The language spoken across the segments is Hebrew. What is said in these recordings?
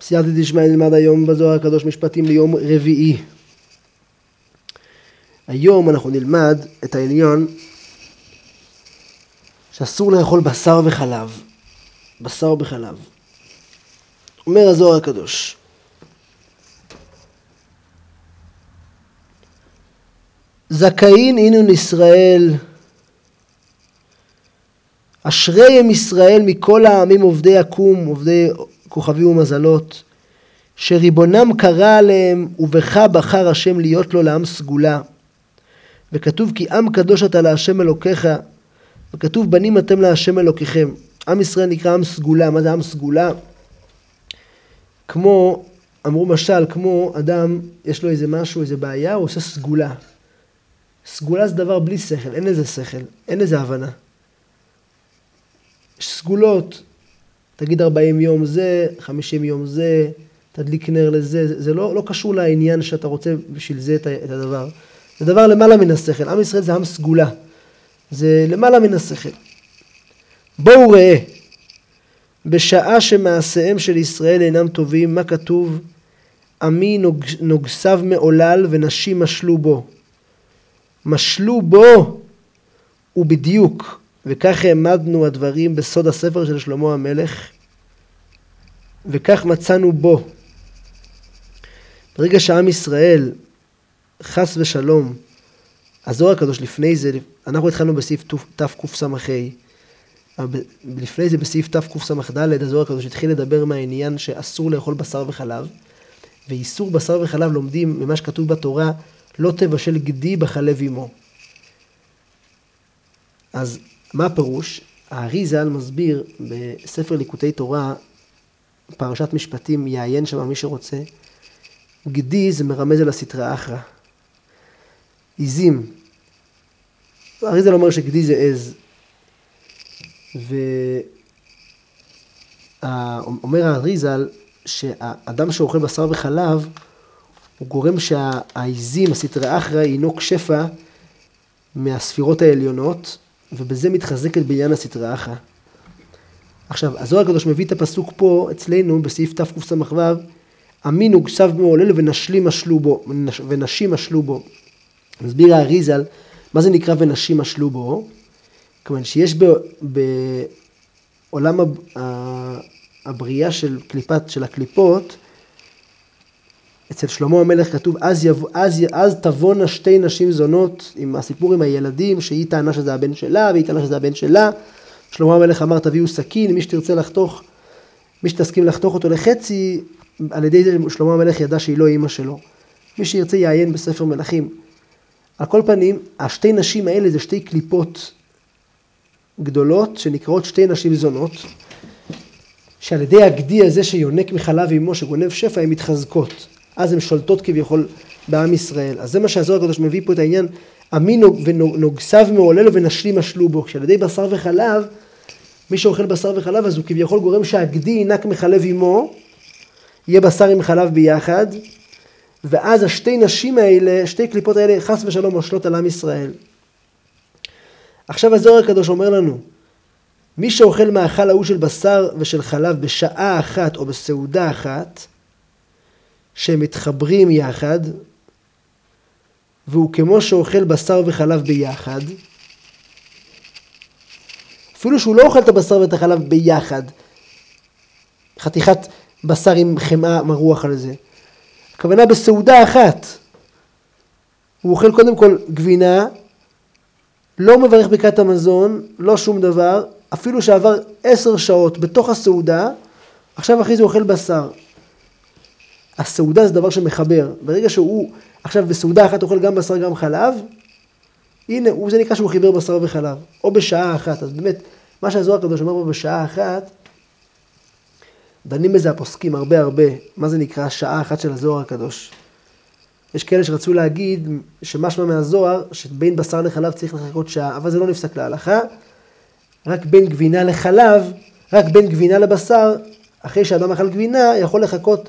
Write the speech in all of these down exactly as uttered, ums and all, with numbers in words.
סייעתא דשמיא נלמד היום בזוהר הקדוש משפטים ליום רביעי. היום אנחנו נלמד את העליון שאסור לאכול בשר וחלב. בשר וחלב. אומר הזוהר הקדוש. זכאין אינון ישראל, אשרי הם ישראל מכל העמים עובדי יקום, עובדי כוכבים ומזלות, שריבונם קרא עליהם ובך בחר השם להיות לו לעם סגולה. וכתוב כי עם קדוש אתה להשם אלוקיך, וכתוב בנים אתם להשם אלוקיכם. עם ישראל נקרא עם סגולה. מה זה עם סגולה? כמו, אמרו משל, כמו אדם יש לו איזה משהו, איזה בעיה, הוא עושה סגולה. סגולה זה דבר בלי שכל, אין איזה שכל, אין איזה הבנה. יש סגולות, תגיד ארבעים יום זה, חמישים יום זה, תדליק נר לזה, זה, זה לא, לא קשור לעניין שאתה רוצה בשביל זה את, את הדבר. זה דבר למעלה מן השכל. עם ישראל זה עם סגולה. זה למעלה מן השכל. בואו ראה, בשעה שמעשיהם של ישראל אינם טובים, מה כתוב? עמי נוג, נוגסיו מעולל ונשים משלו בו. משלו בו ובדיוק. וכך העמדנו הדברים בסוד הספר של שלמה המלך, וכך מצאנו בו. ברגע שעם ישראל חס ושלום, הזוהר הקדוש לפני זה, אנחנו התחלנו בסעיף תקס"ה, לפני זה בסעיף תקס"ד, הזוהר הקדוש התחיל לדבר מהעניין שאסור לאכול בשר וחלב, ואיסור בשר וחלב לומדים ממה שכתוב בתורה, לא תבשל גדי בחלב אמו. אז מה הפירוש? האריז"ל מסביר בספר ליקוטי תורה, פרשת משפטים, יעיין שם מי שרוצה, גדי זה מרמז על הסטרא אחרא. עיזים. האריז"ל אומר שגדי זה עז. ואומר האריז"ל שהאדם שאוכל בשר וחלב, הוא גורם שהעיזים, הסטרא אחרא, ינוק שפע מהספירות העליונות, ובזה מתחזקת בעניין הסטרא אחרא. עכשיו, הזוהר הקדוש מביא את הפסוק פה אצלנו בסעיף תקס"ו, עמי נוגסיו מעולל ונשים משלו בו, ונשים משלו בו. מסביר האריז"ל, מה זה נקרא ונשים משלו בו? כלומר שיש בעולם הבריאה של קליפת, של הקליפות, אצל שלמה המלך כתוב, אז, יבוא, אז, אז תבונה שתי נשים זונות, עם הסיפור עם הילדים, שהיא טענה שזה הבן שלה, והיא טענה שזה הבן שלה. שלמה המלך אמר, תביאו סכין, מי שתרצה לחתוך, מי שתסכים לחתוך אותו לחצי, על ידי זה שלמה המלך ידע שהיא לא אימא שלו. מי שירצה יעיין בספר מלכים. על כל פנים, השתי נשים האלה זה שתי קליפות גדולות, שנקראות שתי נשים זונות, שעל ידי הגדי הזה שיונק מחלב אמו, שגונב שפע, הן מתחזקות. אז הן שולטות כביכול בעם ישראל. אז זה מה שהזוהר הקדוש מביא פה את העניין, עמי נוגסיו מעולל ונשים משלו בו. כשעל ידי בשר וחלב, מי שאוכל בשר וחלב, אז הוא כביכול גורם שהגדי ינק מחלב אמו, יהיה בשר עם חלב ביחד, ואז השתי נשים האלה, שתי קליפות האלה, חס ושלום מושלות על עם ישראל. עכשיו הזוהר הקדוש אומר לנו, מי שאוכל מאכל ההוא של בשר ושל חלב בשעה אחת או בסעודה אחת, שהם מתחברים יחד, והוא כמו שאוכל בשר וחלב ביחד, אפילו שהוא לא אוכל את הבשר ואת החלב ביחד, חתיכת בשר עם חמאה מרוח על זה, הכוונה בסעודה אחת, הוא אוכל קודם כל גבינה, לא מברך ברכת המזון, לא שום דבר, אפילו שעבר עשר שעות בתוך הסעודה, עכשיו אחרי זה הוא אוכל בשר. הסעודה זה דבר שמחבר. ברגע שהוא עכשיו בסעודה אחת אוכל גם בשר גם חלב, הנה, זה נקרא שהוא חיבר בשר וחלב. או בשעה אחת. אז באמת, מה שהזוהר הקדוש אומר פה בשעה אחת, דנים בזה הפוסקים הרבה הרבה. מה זה נקרא שעה אחת של הזוהר הקדוש? יש כאלה שרצו להגיד שמשמע מהזוהר, שבין בשר לחלב צריך לחכות שעה, אבל זה לא נפסק להלכה. רק בין גבינה לחלב, רק בין גבינה לבשר, אחרי שאדם אכל גבינה, יכול לחכות,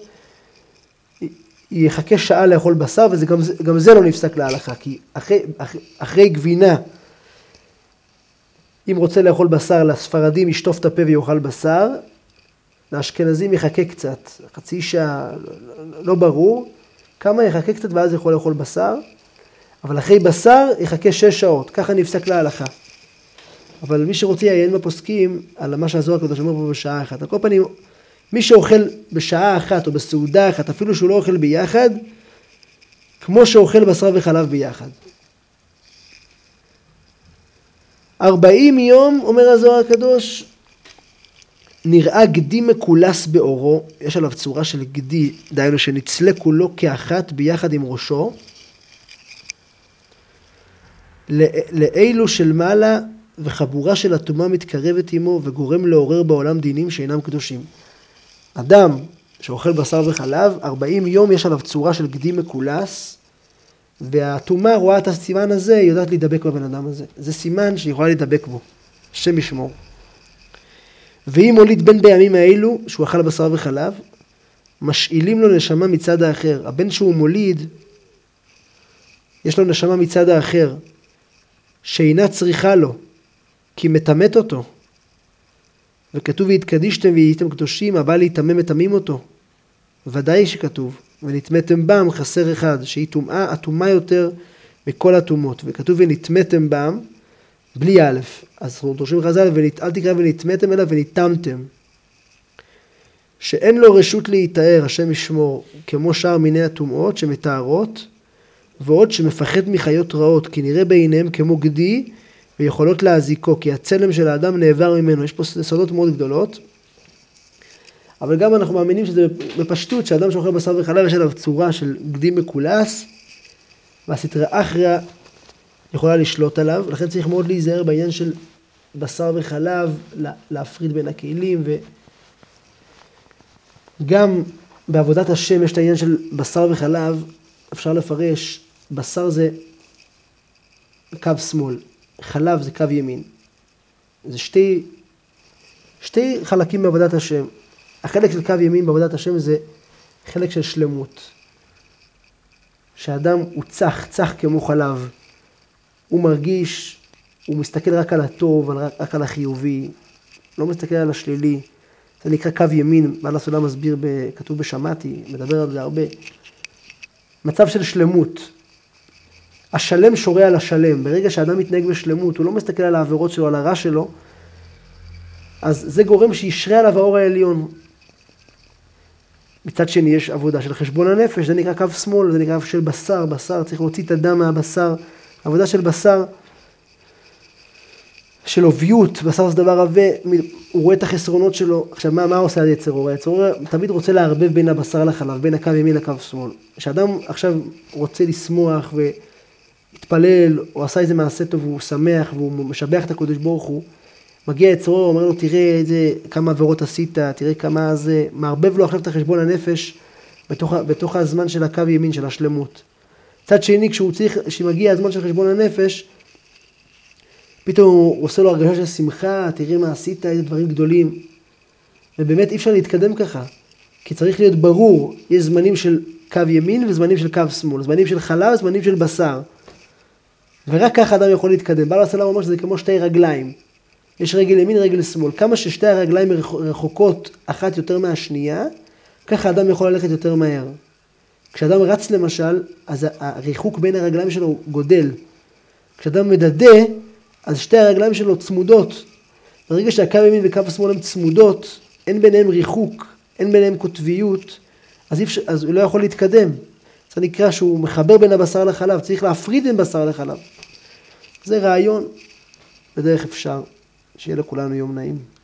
יחכה שעה לאכול בשר, וגם זה לא נפסק להלכה, כי אחרי, אחרי, אחרי גבינה, אם רוצה לאכול בשר, לספרדים ישטוף את הפה ויאכל בשר, לאשכנזים יחכה קצת, חצי שעה, לא ברור, כמה יחכה קצת ואז יכול לאכול בשר, אבל אחרי בשר יחכה שש שעות, ככה נפסק להלכה. אבל מי שרוצה יעיין בפוסקים על מה שהזוהר הקדוש אומר פה בשעה אחת. על כל פנים, מי שאוכל בשעה אחת או בסעודה אחת, אפילו שהוא לא אוכל ביחד, כמו שאוכל בשר וחלב ביחד. ארבעים יום, אומר הזוהר הקדוש, נראה גדי מקולס באורו, יש עליו צורה של גדי, דהיינו שנצלה כולו כאחת ביחד עם ראשו, לאלו של מעלה וחבורה של הטומאה מתקרבת עמו וגורם לעורר בעולם דינים שאינם קדושים. אדם שאוכל בשר וחלב, ארבעים יום יש עליו צורה של גדי מקולס, והטומאה רואה את הסימן הזה, היא יודעת להידבק בבן אדם הזה. זה סימן שהיא יכולה להידבק בו, השם ישמור. ואם הוליד בן בימים האלו, שהוא אכל בשר וחלב, משאילים לו נשמה מצד האחר. הבן שהוא מוליד, יש לו נשמה מצד האחר, שאינה צריכה לו, כי מטמאת אותו. וכתוב והתקדישתם והייתם קדושים, הבא להיטמא מטמאים אותו. ודאי שכתוב, ונטמאתם בם חסר אחד, שהיא טומאה, הטומאה יותר מכל הטומאות. וכתוב ונטמאתם בם, בלי א', אז דורשים חז"ל, אל תקרא ונטמאתם אלא וניטמתם. שאין לו רשות להיטהר, השם ישמור, כמו שאר מיני הטומאות שמתארות, ועוד שמפחד מחיות רעות, כי נראה בעיניהם כמו גדי, ויכולות להזיקו, כי הצלם של האדם נעבר ממנו. יש פה סודות מאוד גדולות, אבל גם אנחנו מאמינים שזה בפשטות, שאדם שאוכל בשר וחלב יש עליו צורה של גדי מקולס, והסטרא אחרא יכולה לשלוט עליו, לכן צריך מאוד להיזהר בעניין של בשר וחלב, להפריד בין הכלים, וגם בעבודת השם יש את העניין של בשר וחלב, אפשר לפרש, בשר זה קו שמאל, חלב זה קו ימין. זה שתי, שתי חלקים בעבודת השם. החלק של קו ימין בעבודת השם זה חלק של שלמות. שהאדם הוא צח, צח כמו חלב. הוא מרגיש, הוא מסתכל רק על הטוב, רק על החיובי, לא מסתכל על השלילי. זה נקרא קו ימין, בעל הסולם מסביר, כתוב בשמעתי, מדבר על זה הרבה. מצב של שלמות. השלם שורה על השלם. ברגע שהאדם מתנהג בשלמות, הוא לא מסתכל על העבירות שלו, על הרע שלו, אז זה גורם שישרה עליו האור העליון. מצד שני יש עבודה של חשבון הנפש, זה נקרא קו שמאל, זה נקרא של בשר, בשר, צריך להוציא את הדם מהבשר. עבודה של בשר, של אוביות, בשר זה דבר רבה, הוא רואה את החסרונות שלו. עכשיו, מה, מה עושה היצר אור? היצר אור תמיד רוצה לערבב בין הבשר לחלב, בין הקו ימין לקו שמאל. כשאדם עכשיו רוצה לשמוח והתפלל, או עשה איזה מעשה טוב, והוא שמח, והוא משבח את הקדוש ברוך הוא, מגיע היצר אור, אומר לו, תראה איזה, כמה עבירות עשית, תראה כמה זה, מערבב לו עכשיו את החשבון הנפש, בתוך, בתוך הזמן של הקו ימין, של השלמות. צד שני, כשהוא צריך, כשמגיע הזמן של חשבון הנפש, פתאום הוא עושה לו הרגשה של שמחה, תראה מה עשית, איזה דברים גדולים. ובאמת אי אפשר להתקדם ככה, כי צריך להיות ברור, יש זמנים של קו ימין וזמנים של קו שמאל, זמנים של חלב, זמנים של בשר. ורק ככה אדם יכול להתקדם. בעל הסולם אומר שזה כמו שתי רגליים. יש רגל ימין, רגל שמאל. כמה ששתי הרגליים רחוקות אחת יותר מהשנייה, ככה אדם יכול ללכת יותר מהר. כשאדם רץ למשל, אז הריחוק בין הרגליים שלו גודל. כשאדם מדדה, אז שתי הרגליים שלו צמודות. ברגע שהקו ימין וקו שמאל הם צמודות, אין ביניהם ריחוק, אין ביניהם כותביות, אז, אפשר, אז הוא לא יכול להתקדם. זה נקרא שהוא מחבר בין הבשר לחלב, צריך להפריד בין בשר לחלב. זה רעיון, בדרך אפשר, שיהיה לכולנו יום נעים.